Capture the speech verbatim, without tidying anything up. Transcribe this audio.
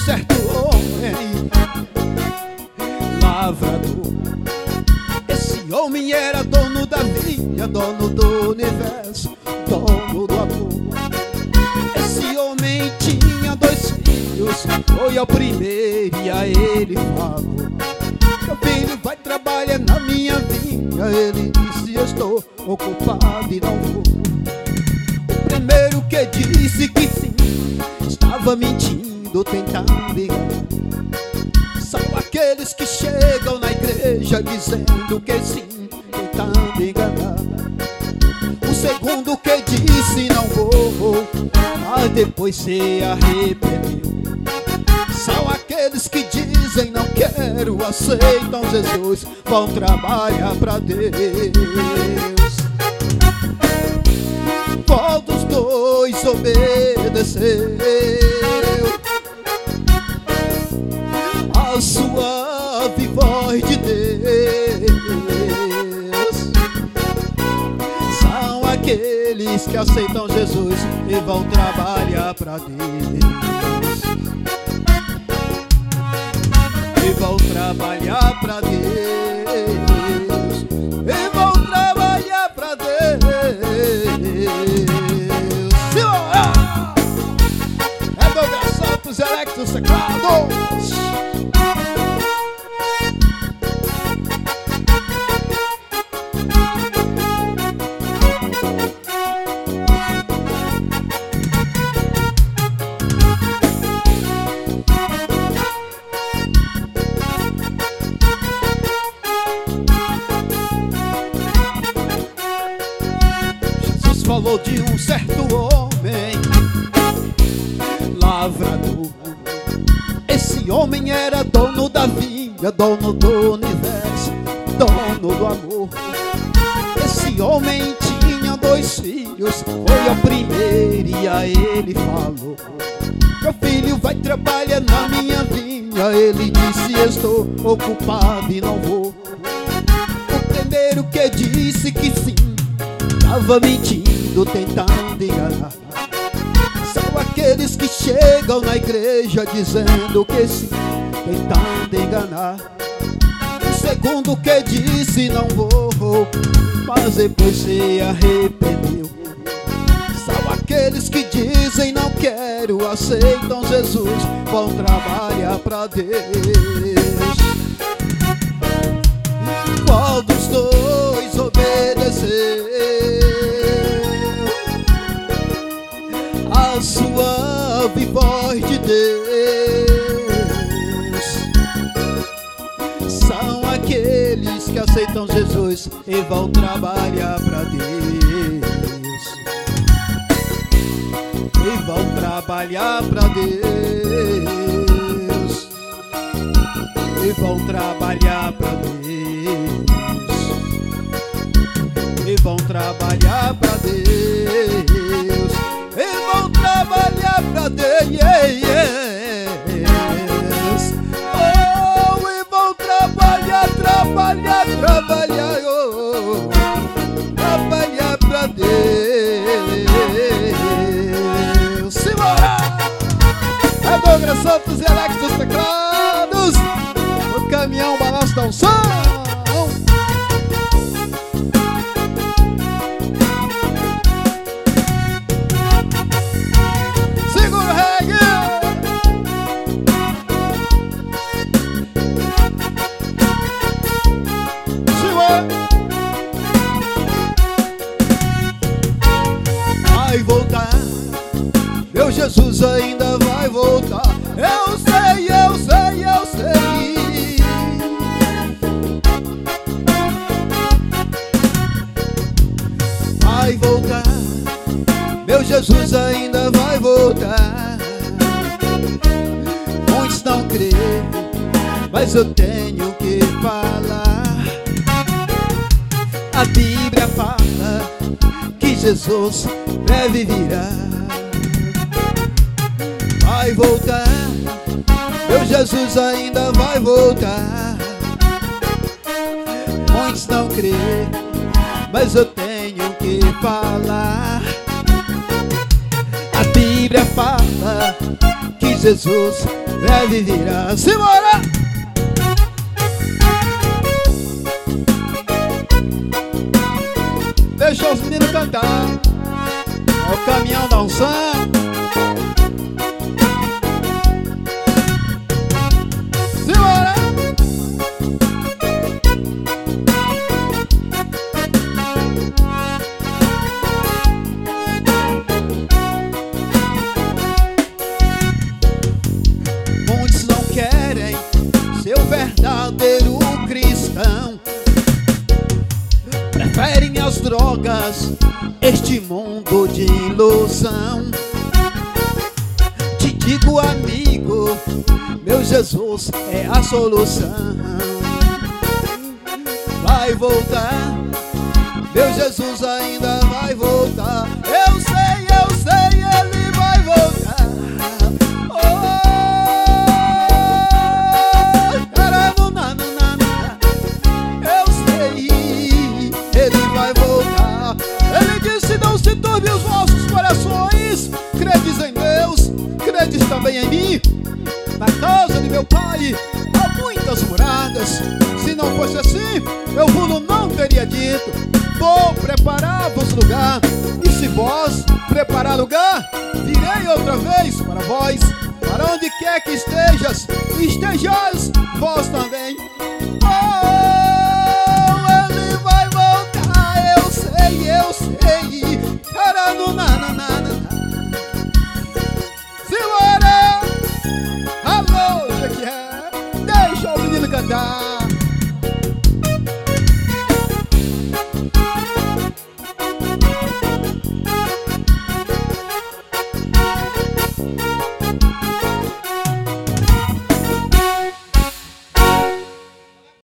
certo homem lavrador. Esse homem era dono da vinha, dono do universo, dono do amor. Esse homem tinha dois filhos, foi ao primeiro e a ele falou: meu filho vai trabalhar na minha vinha. Ele disse: eu estou ocupado e não vou. O primeiro que disse que sim, estava mentindo, tentando enganar. São aqueles que chegam na igreja dizendo que sim, tentando enganar. O segundo que disse não vou, mas depois se arrependeu. São aqueles que dizem não quero, aceitam Jesus, vão trabalhar pra Deus. Qual dos dois obedeceu a suave voz de Deus? São aqueles que aceitam Jesus e vão trabalhar pra Deus. E vão trabalhar pra Deus. E vão trabalhar pra Deus. Senhora! É Douglas Santos, Electros Teclados. Falou de um certo homem lavrador. Esse homem era dono da vinha, dono do universo, dono do amor. Esse homem tinha dois filhos, foi ao primeiro e a ele falou: meu filho vai trabalhar na minha vinha. Ele disse: eu estou ocupado e não vou. O primeiro que disse que sim, estava mentindo, tentando enganar. São aqueles que chegam na igreja dizendo que sim, tentando enganar. O segundo que disse não vou, mas depois se arrependeu. São aqueles que dizem não quero, aceitam Jesus, vão trabalhar pra Deus. Qual dos dois obedeceu a suave voz de Deus? São aqueles que aceitam Jesus e vão trabalhar pra Deus. E vão trabalhar pra Deus. E vão trabalhar pra Deus. E vão trabalhar pra Deus. E vão trabalhar pra Deus. Oh, e vão trabalhar, trabalhar, trabalhar, oh, trabalhar pra Deus. Simbora! É Douglas Santos e Alex dos teclados. O caminhão balança da unção. Vai voltar, meu Jesus ainda vai voltar. Eu sei, eu sei, eu sei. Vai voltar, meu Jesus ainda vai voltar. Muitos não creem, mas eu tenho que falar. A Bíblia fala que Jesus breve virá. Vai voltar, meu Jesus ainda vai voltar. Muitos não creem, mas eu tenho que falar. A Bíblia fala que Jesus breve virá. Simbora! Deixa os meninos cantar. É o caminhão dançando. Simbora! Muitos não querem ser o verdadeiro cristão, preferem as drogas, este mundo de ilusão. Te digo, amigo, meu Jesus é a solução. Vai voltar, meu Jesus ainda vai voltar. Eu sei, eu sei, ele vai voltar. Oh, caramba, na, na, na, na. Eu sei, ele vai voltar. Ele disse: não se turbe os vossos corações. Credes em Deus, credes também em mim. Na casa de meu pai há muitas moradas. Se não fosse assim, eu vos não teria dito: vou preparar-vos lugar. E se vós preparar lugar, virei outra vez para vós. Para onde quer que estejas, estejais vós também. Oh, ele vai voltar, eu sei, eu sei. Caramba, na, na, na, na. Simbora! Alô, Jequié, deixa o menino cantar.